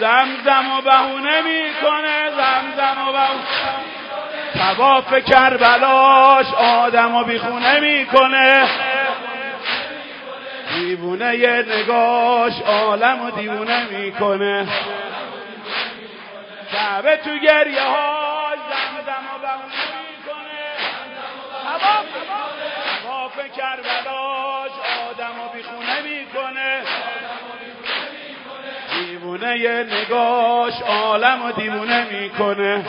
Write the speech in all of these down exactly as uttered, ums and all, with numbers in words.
زمزم و بهونه میکنه، زمزم و بهونه طواف کربلاش آدم و بیخونه میکنه، دیوونه یه نگاش عالم و دیوونه میکنه. کعبه تو گریه های زمزم و بهونه میکنه، طواف کربلاش آدم و بیخونه میکنه، دیوونه یه نگاش عالم و دیوونه میکنه.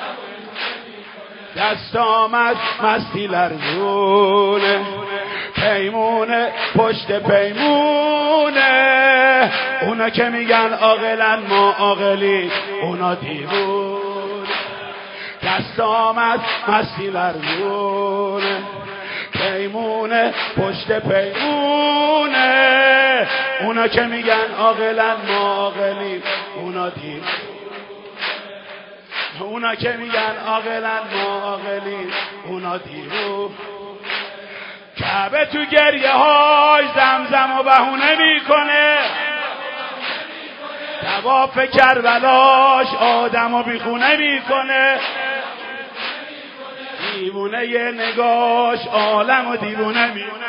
دست آمد مستی لرزونه، پیمونه پشت پیمونه، اونا که میگن عاقلن ما عاقلی، اونا دیوونه. دست آمد مستی لرزونه، پیمونه پشت پیمونه، اونا که میگن عاقلن ما عاقلی، اونا دیوونه. اونا که میگن عاقلن ما عاقلی، اونا دیوونه. کعبه تو گریه های زمزم و بهونه میکنه، طواف کربلاش آدم و بیخونه میکنه، دیوونه یه نگاش عالم و دیوونه میکنه.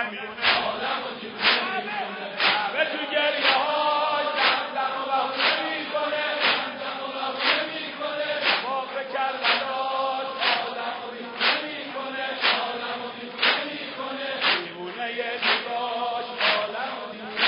کعبه تو گریه های زمزم و بهونه میکنه، طواف کربلاش آدم و بیخونه میکنه، دیوونه یه نگاش عالم و دیوونه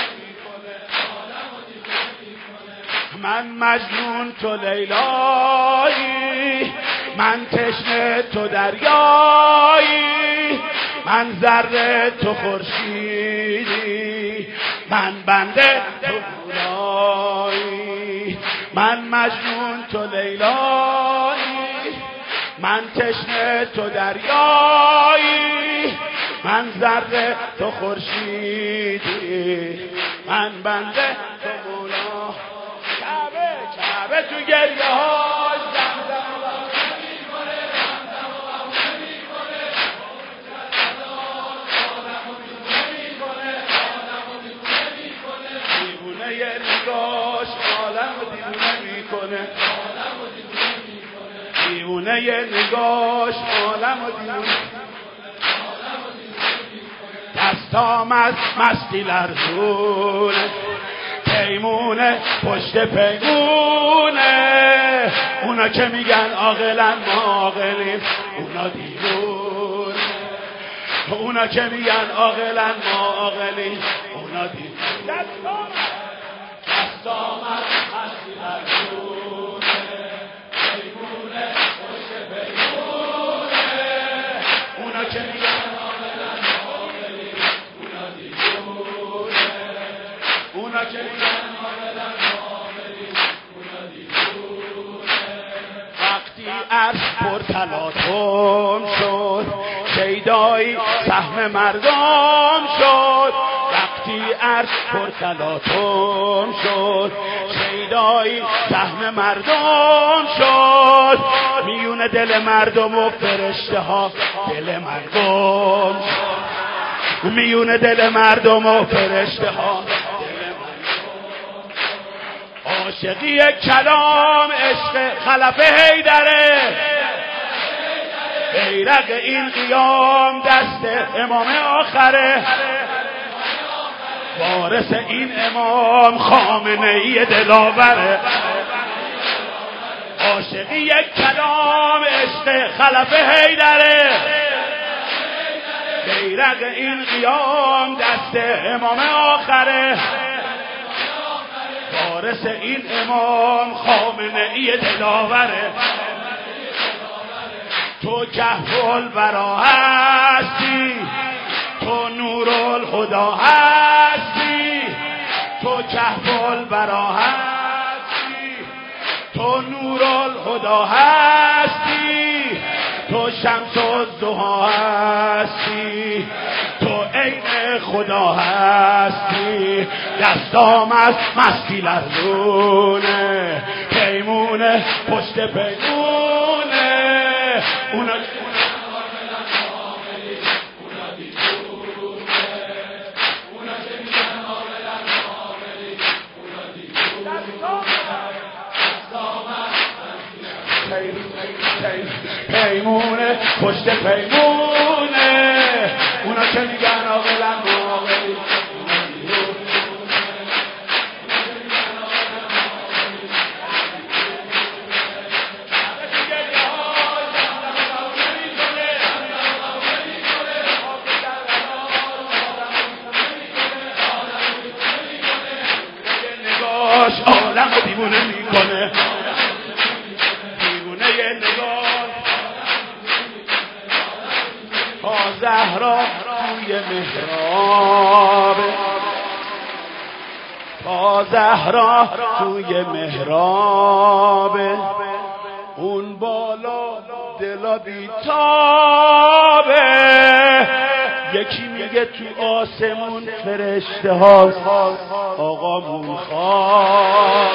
میکنه. من مجنون تو لیلایی، من تشنه تو دریایی، من ذره تو خورشیدی، من بنده تو خدایی. من مجنون تو لیلایی، من تشنه تو دریایی، من ذره تو خورشیدی، من بنده تو مولا. کعبه کعبه تو گریه های زمزم و بهونه میکنه، زمزم و بهونه میکنه، آدم و بیخونه میکنه، آدم و بیخونه میکنه، دیوونه یه نگاش عالم و دیوونه میکنه، آدم و دیوونه میکنه، دیوونه یه نگاش عالم و دیوونه. دست آمد مستی لرزونه، پیمونه پشت پیمونه، اونا که میگن عاقلن ما عاقلیم، اونا دیوونه. اونا که میگن عاقلن ما عاقلیم، اونا دیوونه. دست آمد دست آمد مستی لرزونه، پیمونه پشت پیمونه، اونا که میگن عاقلن ما عاقلیم، اونا دیوونه. اونا که وقتی عرض پر تلاطم شد، شیدایی سهم مردم شد. وقتی عرض پر تلاطم شد، شیدایی سهم مردم شد. میون دل مردم و فرشته ها دل مردم شد، میون دل مردم و فرشته ها. عاشقی کلام عشق خلف حیدره، بیرق این قیام دست امام آخره، وارث این امام خامنه ای دلاوره. عاشقی کلام عشق خلف حیدره، بیرق این قیام دست امام آخره، وارث این امام خامنه ای دلاوره. تو کهف الورا هستی، تو نور الهدا هستی، تو کهف الورا هستی، تو نور الهدا هستی، تو شمس الضحی هستی، تو عین خدا هستی. دست آمد مستی لرزونه، پیمونه پشت پیمونه، اونا پیمونه پشت پیمونه اونا که میگن عاقلن ما عاقلیم عالم رو دیوونه میکنه دیوونه یه نگاه تا زهرا توی محراب تا زهرا توی محراب اون بالا دلا بیتابه یکی میگه تو آسمون فرشته هاست آقامون خواب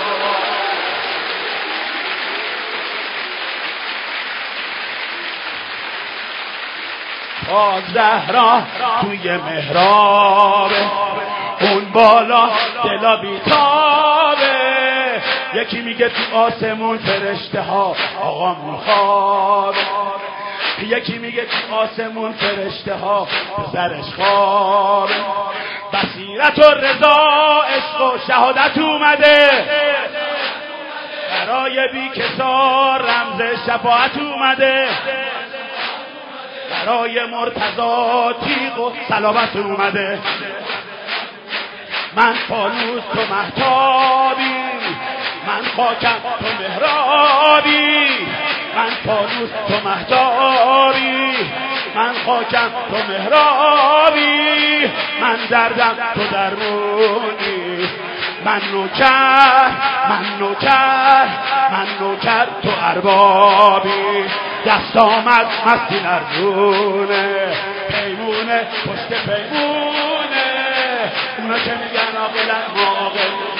تا زهرا توی محراب اون بالا دلا بیتابه یکی میگه تو آسمون فرشته ها آقامون خواب یکی میگه تو آسمون فرشته ها سرش خواب بصیرت و رضا عشق و شهادت اومده برای بیکسار رمز شفاعت اومده برای مرتضی تیغ و صلابت اومده من فانوس تو مهتابی من خاکم تو مهرابی من فانوس تو مهتابی من خاکم تو مهرابی من دردم تو درمونی من نوکر من نوکر من نوکر تو اربابی دست آمد مستی نردونه پیمونه پشت پیمونه اونا که میگن عاقلن ما عاقلیم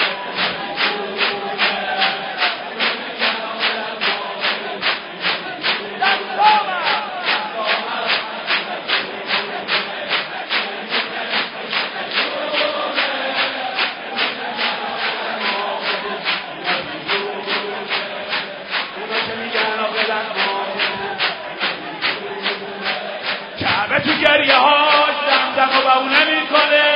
کعبه تو گریه هاش دمدم و بهونه میکنه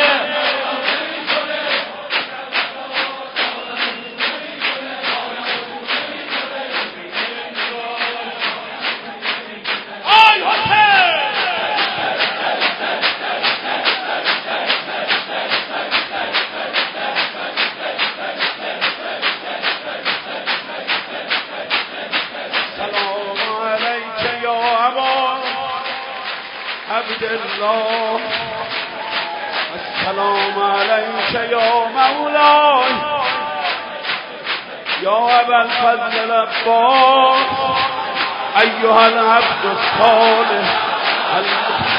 آی حسین سلام علیک یا ابا عبدالله السلام علیک یا مولاي یا ابا الفضل العباس ایها العبد الصالح